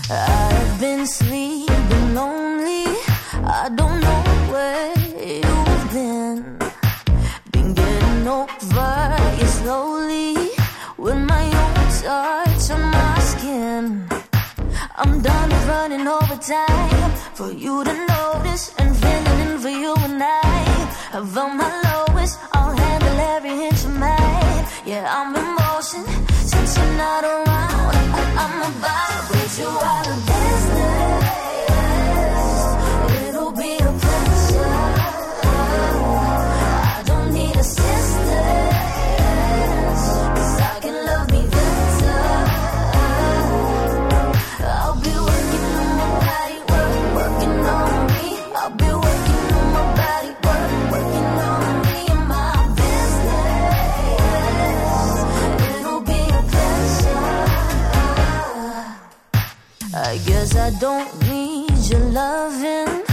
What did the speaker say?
I've been sleeping lonely. I don't know where you've been getting over you slowly with my own touch on my skin. I'm done with running over time for you to notice and feeling in for you and I. I've on my lowest, I'll handle every inch of mine. Yeah, I'm in motion since you're not around. I'm about to put you out of business. It'll be a pleasure. I don't need assistance, 'cause I can love me better. I'll be working on my body, working on me. I'll be working on my body, working on me and my business. It'll be a pleasure. I guess I don't need your loving.